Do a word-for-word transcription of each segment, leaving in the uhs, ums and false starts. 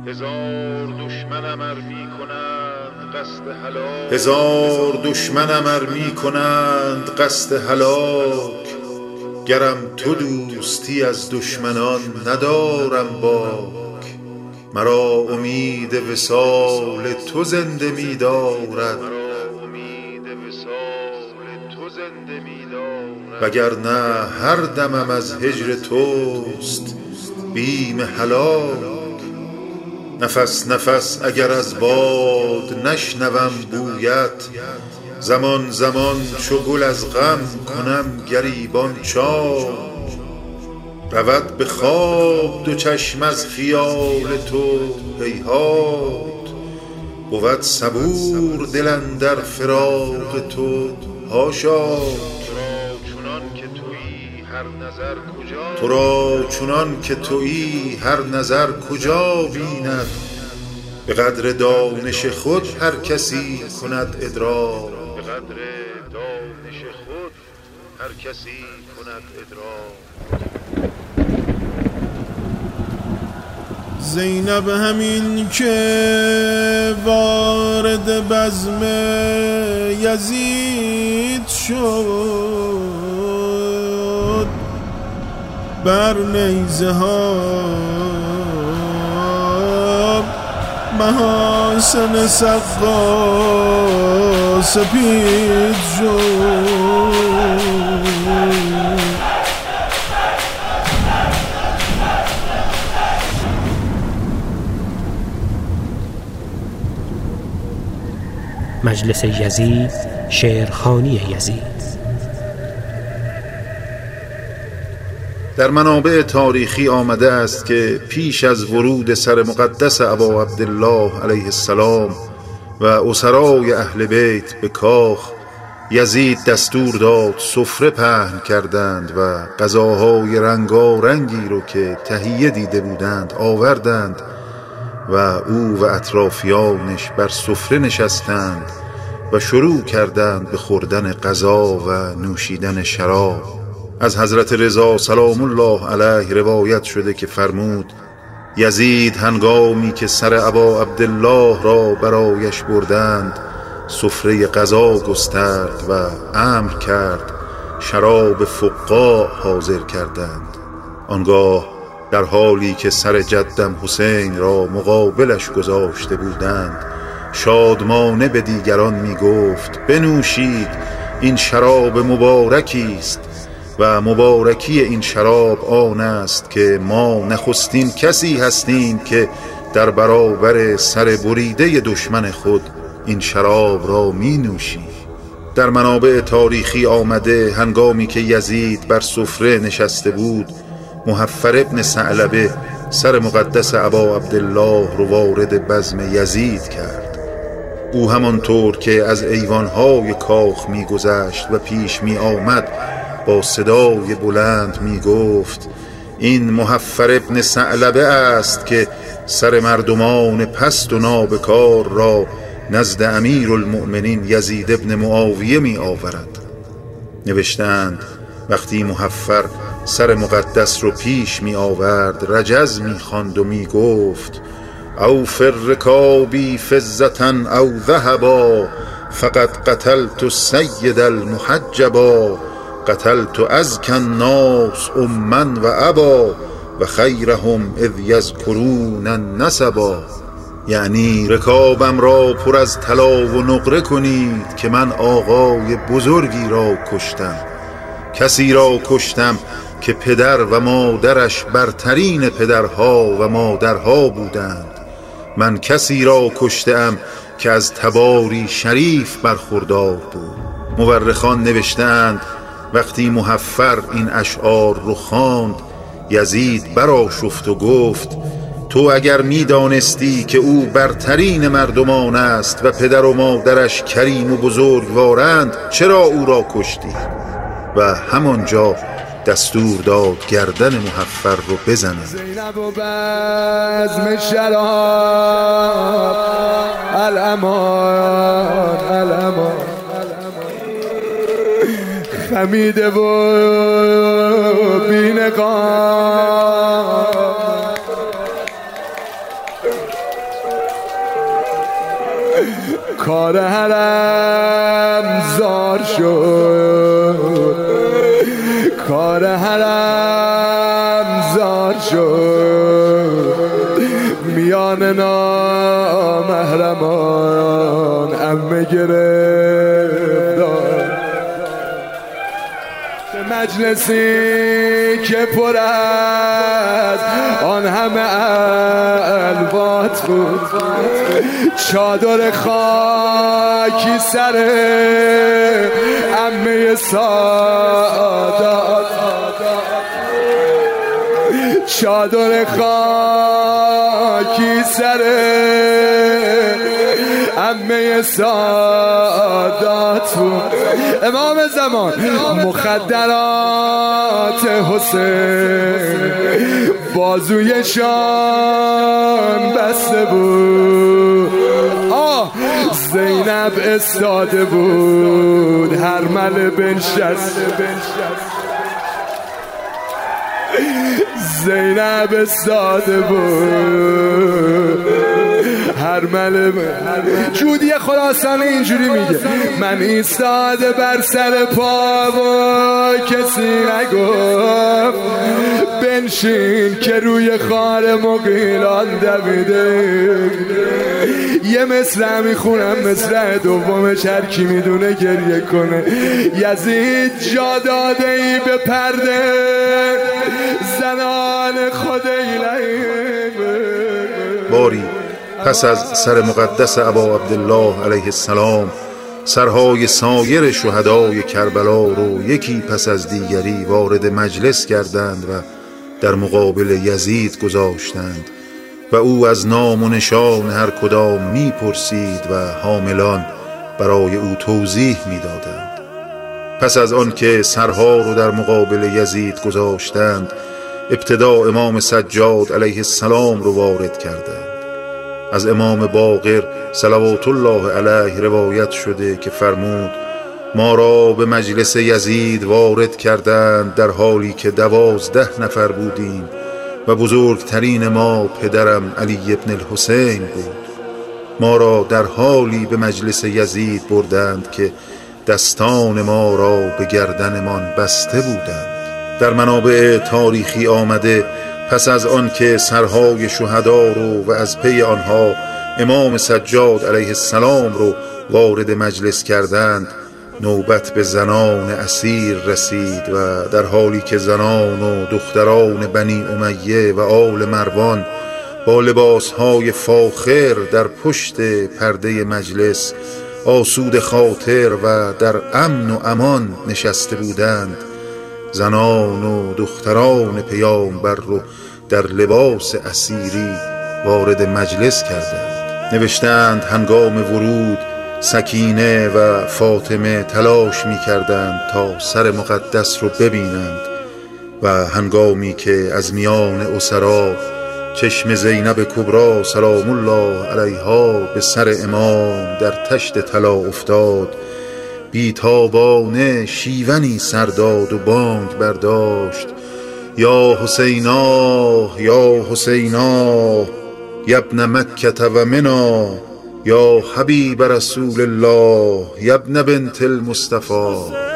هزار دشمنم ار می کنند قصد هلاک هزار دشمنم ار می کنند قصد هلاک گرم تو دوستی از دشمنان ندارم باک مرا امید وصال تو زنده می دارد وگرنه هر دمم از هجر توست بیم هلاک نفس نفس اگر از باد نشنوم بویت زمان زمان چو گل از غم کنم گریبان چاک رود به خواب دو چشم از خیال تو هیهات بود صبور دل اندر فراق تو حاشا تو را چنان که تویی هر نظر کجا بیند به قدر دانش خود هر کسی کند ادراک به قدر دانش خود هر کسی کند ادراک زینب همین که وارد بزم یزید شد بر نیزه ها محاسن سقا سپید شد مجلس یزید، شعرخوانی یزید. در منابع تاریخی آمده است که پیش از ورود سر مقدس ابا عبدالله علیه السلام و اسرای اهل بیت به کاخ یزید دستور داد سفره پهن کردند و غذاهای رنگارنگی رو که تهیه دیده بودند آوردند و او و اطرافیانش بر سفره نشستند و شروع کردند به خوردن غذا و نوشیدن شراب. از حضرت رضا سلام الله علیه روایت شده که فرمود یزید هنگامی که سر ابا عبدالله را برایش بردند سفره غذا گسترد و امر کرد شراب فقاع حاضر کردند. آنگاه در حالی که سر جدم حسین را مقابلش گذاشته بودند شادمانه به دیگران می گفت بنوشید این شراب مبارکی است و مبارکی این شراب آن است که ما نخستین کسی هستیم که در برابر سر بریده دشمن خود این شراب را می نوشیم. در منابع تاریخی آمده هنگامی که یزید بر سفره نشسته بود محفر ابن ثعلبه سر مقدس ابا عبدالله رو وارد بزم یزید کرد. او همانطور که از ایوانهای کاخ می گذشت و پیش می آمد با صدای بلند می گفت این محفر ابن ثعلبه است که سر مردمان پست و نابکار را نزد امیر المؤمنین یزید ابن معاویه می آورد. نوشتند وقتی محفر سر مقدس رو پیش می آورد رجز می خواند و می گفت او فر رکابی فزتن او ذهبا فقط قتلت السید المحجبا قتلت ازکى الناس امن و ابا و خیرهم اذ یذکرون النسبا. یعنی رکابم را پر از طلا و نقره کنید که من آقای بزرگی را کشتم، کسی را کشتم که پدر و مادرش برترین پدرها و مادرها بودند. من کسی را کشتم که از تباری شریف برخوردار بود. مورخان نوشتند وقتی محفر این اشعار رو خواند یزید برآشفت و گفت تو اگر می دانستی که او برترین مردمان است و پدر و مادرش کریم و بزرگوارند چرا او را کشتی؟ و همانجا دستور داد گردن محفر رو بزنه. زینب و بزم شراب الامان الامان خمیده و بینقام کار حرم زار شد، کار حرم زار شد، میان نامحرمان عمه گرفتار. مجلسی که پر از آن همه الوات بود، چادر خاکی سر عمه سادات، چادر خاکی سر عمه سادات بود. امام زمان مخدرات حسین بازویشان بسته بود، آه زینب استاده بود، هرمل بنشست، زینب استاده بود، هرمل. جودی خراسانی اینجوری میگه من ایستاده بر سر پا و کسی نگفت بنشین که روی خار مغیلان دویده. یه مصرع میخونم، مصرع دومش هر کی میدونه گریه کنه. یزید جا داده ای به پرده زنان خود ایلهی. باری پس از سر مقدس ابا عبدالله علیه السلام سرهای سایر شهدای کربلا رو یکی پس از دیگری وارد مجلس کردند و در مقابل یزید گذاشتند و او از نام و نشان هر کدام می پرسید و حاملان برای او توضیح می دادند. پس از آن که سرها رو در مقابل یزید گذاشتند ابتدا امام سجاد علیه السلام رو وارد کردند. از امام باقر صلوات الله علیه روایت شده که فرمود ما را به مجلس یزید وارد کردند در حالی که دوازده نفر بودیم و بزرگترین ما پدرم علی ابن الحسین بود. ما را در حالی به مجلس یزید بردند که دستان ما را به گردنمان بسته بودند. در منابع تاریخی آمده پس از آن که سرهای شهدا رو و از پی آنها امام سجاد علیه السلام رو وارد مجلس کردند نوبت به زنان اسیر رسید و در حالی که زنان و دختران بنی امیه و آل مروان با لباسهای فاخر در پشت پرده مجلس آسود خاطر و در امن و امان نشسته بودند، زنان و دختران پیامبر رو در لباس اسیری وارد مجلس کردند. نوشتند هنگام ورود سکینه و فاطمه تلاش می کردند تا سر مقدس رو ببینند و هنگامی که از میان اسرا چشم زینب کبری سلام الله علیها به سر امام در تشت طلا افتاد بیتابانه شیونی سرداد و بانگ برداشت یا حسینا یا حسینا یبن مکة و منا یا حبیب رسول الله یبن بنت المصطفى.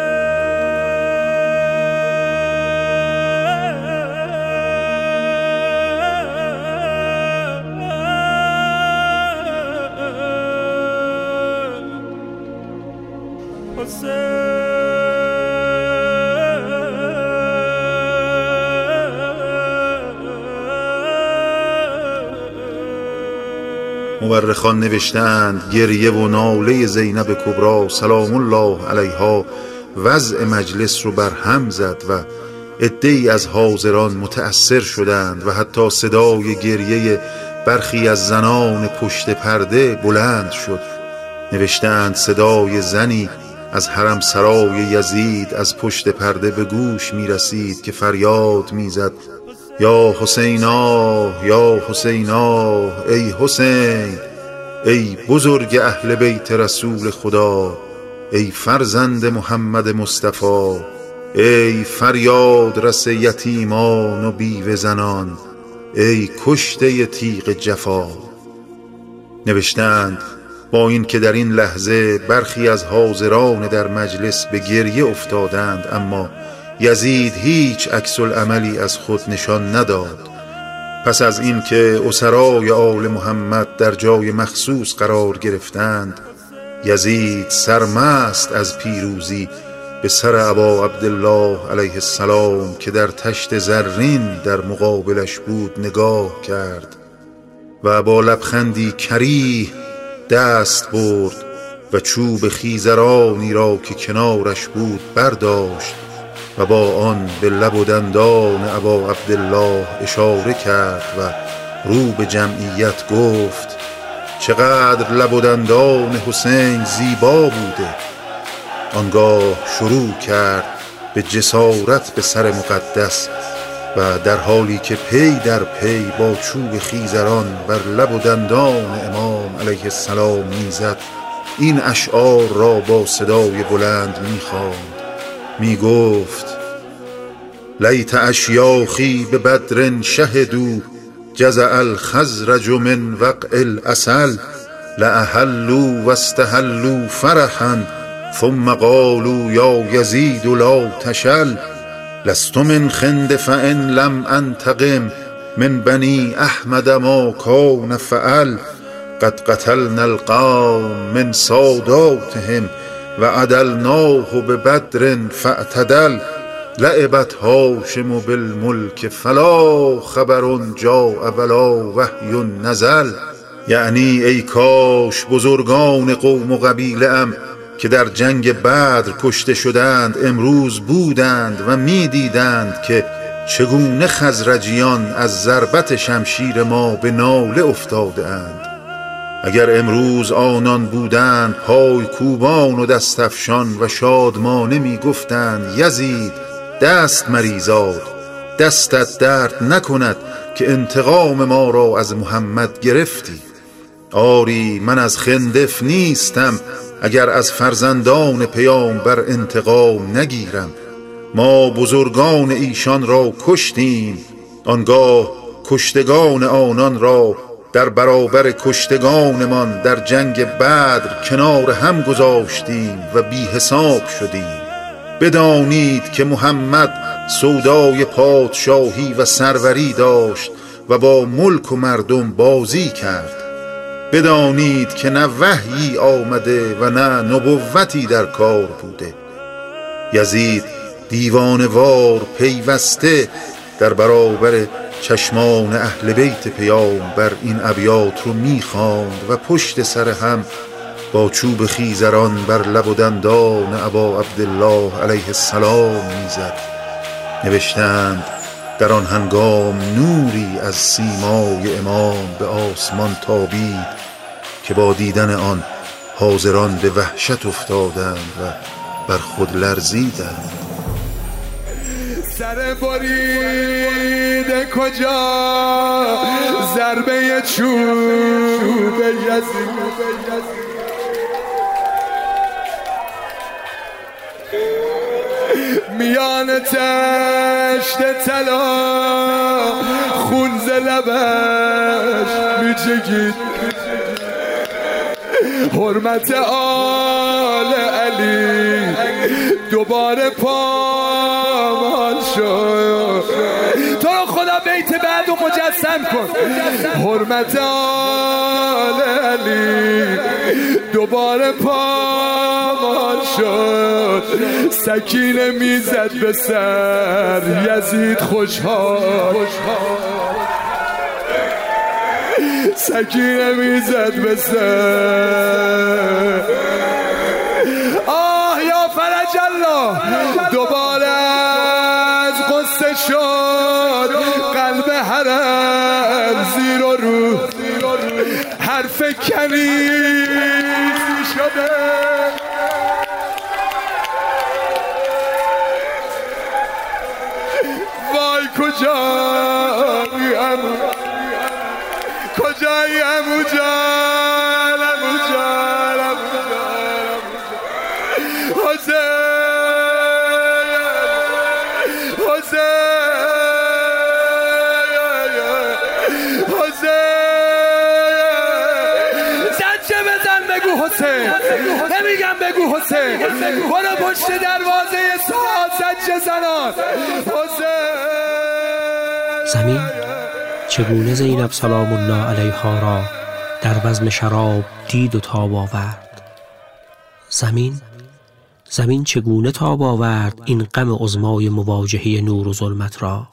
مورخان نوشتند گریه و ناله زینب کبری سلام الله علیها وضع مجلس رو بر هم زد و عده‌ای از حاضران متأثر شدند و حتی صدای گریه برخی از زنان پشت پرده بلند شد. نوشتند صدای زنی از حرم سرای یزید از پشت پرده به گوش می رسید که فریاد می زد یا حسینا یا حسینا ای حسین، ای بزرگ اهل بیت رسول خدا، ای فرزند محمد مصطفی، ای فریاد رس یتیمان و بیوه زنان، ای کشته تیغ جفا. نوشتند با این که در این لحظه برخی از حاضران در مجلس به گریه افتادند، اما یزید هیچ عکس العملی از خود نشان نداد. پس از این که اسرای آل محمد در جای مخصوص قرار گرفتند، یزید سرمست از پیروزی به سر ابا عبدالله علیه السلام که در تشت زرین در مقابلش بود نگاه کرد و با لبخندی کریه دست برد و چوب خیزرانی را که کنارش بود برداشت و با آن به لب و دندان ابا عبدالله اشاره کرد و رو به جمعیت گفت: چقدر لب و دندان حسین زیبا بوده. آنگاه شروع کرد به جسارت به سر مقدس و در حالی که پی در پی با چوب خیزران بر لب و دندان امام علیه السلام میزد، این اشعار را با صدای بلند میخواند. میگفت: لیت اشیاخی به بدر شهدوا جزع الخزرج من وقع العسل لاحلوا واستحلوا فرحا ثم قالوا یا یزید لا تشل لست من خند فان لم انتقم من بنی احمد ما کان فعل قد قتلنا القوم من ساداتهم و عدلناه به بدر فاعتدل لعبت هاشم بالملک فلا خبر جاء ولا وحی نزل. یعنی ای کاش بزرگان قوم و قبیله ام که در جنگ بدر کشته شدند امروز بودند و می دیدند که چگونه خزرجیان از ضربت شمشیر ما به ناله افتاده اند. اگر امروز آنان بودند پای کوبان و دستفشان و شادمانه می گفتند: یزید دست مریزاد، دستت درد نکند که انتقام ما را از محمد گرفتی. آری من از خندف نیستم اگر از فرزندان پیامبر انتقام نگیرم. ما بزرگان ایشان را کشتیم، آنگاه کشتگان آنان را در برابر کشتگانمان در جنگ بدر کنار هم گذاشتیم و بی حساب شدیم. بدانید که محمد سودای پادشاهی و سروری داشت و با ملک و مردم بازی کرد. بدانید که نه وحیی آمده و نه نبوتی در کار بوده. یزید دیوانوار پیوسته در برابر چشمان اهل بیت پیامبر این ابیات رو میخواند و پشت سر هم با چوب خیزران بر لب و دندان ابا عبدالله علیه السلام میزد. نوشتند در آن هنگام نوری از سیمای امام به آسمان تابید که با دیدن آن حاضران به وحشت افتادند و بر خود لرزیدند. سر برید کجا ضربه چوب یزید میان تشت طلا خون ز لبش میچکید. حرمت آل علی دوباره پامال شد. تو رو خدا بیت بعد و مجسم کن. حرمت آل علی دوباره پامال شد. سکینه میزد به سر یزید خوشحال. سکینه میزد به سر. آه یا فرج الله. دوباره از قصه شد قلب حرم زیر و رو. حرف کنیزی شده. وای کجایم کجایم امو جان امو جان امو جان حسین حسین حسین زنچه بزن بگو بگو حسین، برو پشت دروازه ساعت زنج زنان حسین. زمین چگونه زینب سلام الله علیها را در بزم شراب دید و تاب آورد؟ زمین زمین چگونه تاب آورد این غم عظمای مواجهه نور و ظلمت را؟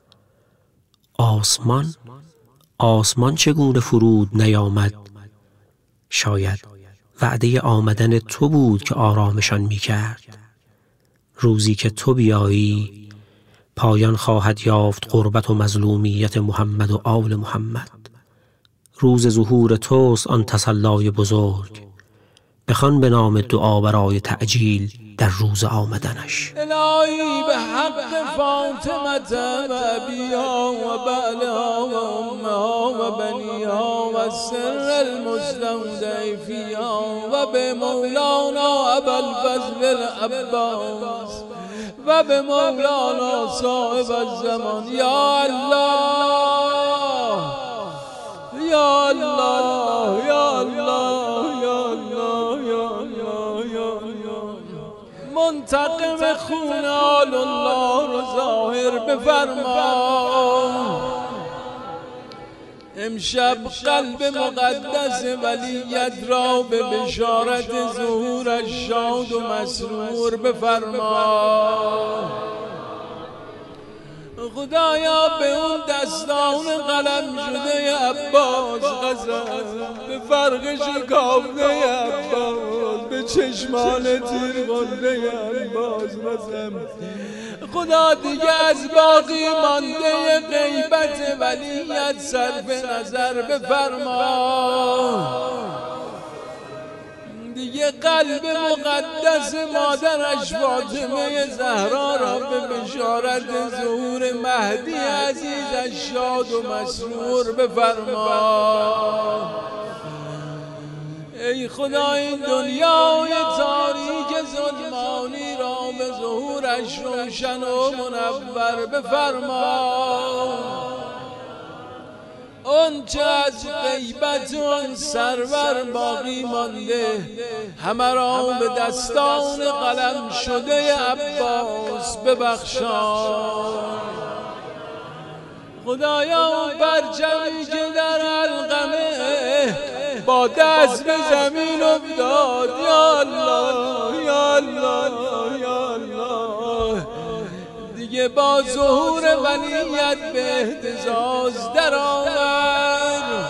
آسمان آسمان چگونه فرود نیامد؟ شاید وعده آمدن تو بود که آرامشان می کرد. روزی که تو بیایی پایان خواهد یافت غربت و مظلومیت محمد و آل محمد. روز ظهور توست آن تسلای بزرگ، بخوان به نام دعا برای تعجیل در روز آمدنش. الهی به حق فاطمه و ابیها و بعلها و امها و بنیها و سر المستودع فیها و به مولانا ابوالفضل العباس و به مولانا صاحب الزمان. یا الله یا الله یا الله یا الله یا الله یا الله. منتقم خون آل الله رو ظاهر بفرما. امشب قلب مقدس ولیت را به بشارت ظهورش شاد و مسرور بفرما. خدایا به اون دستان قلم شده عباس قسم، به فرق شکافته عباس، به چشمان تیر خورده عباس قسم. خدا دیگه از باقی مانده غیبت ولیت صرف نظر بفرما. دیگه قلب مقدس مادرش فاطمه زهرا را به بشارت ظهور مهدی عزیزش شاد و مسرور بفرما. ای خدا این دنیای تاریک ظلمانی را به ظهورش روشن و منور بفرما. اون چه از غیبت اون سرور باقی مانده همه را به دستان قلم شده عباس ببخشان. خدایا اون پرچمی که در حلقمه با دست به زمین افتاد، یا الله یا الله یا الله، دیگه با ظهور ولیت به اهتزاز در آورد.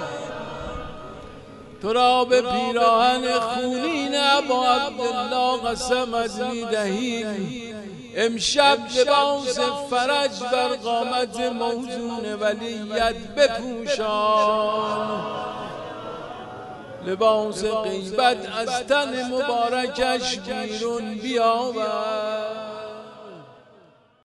تو را به پیراهن خونین ابا عبدالله قسمت میدهیم، امشب لباس فرج بر قامت موزون ولیت بپوشان. لباس غیبت از تن مبارکش بیرون بیاور.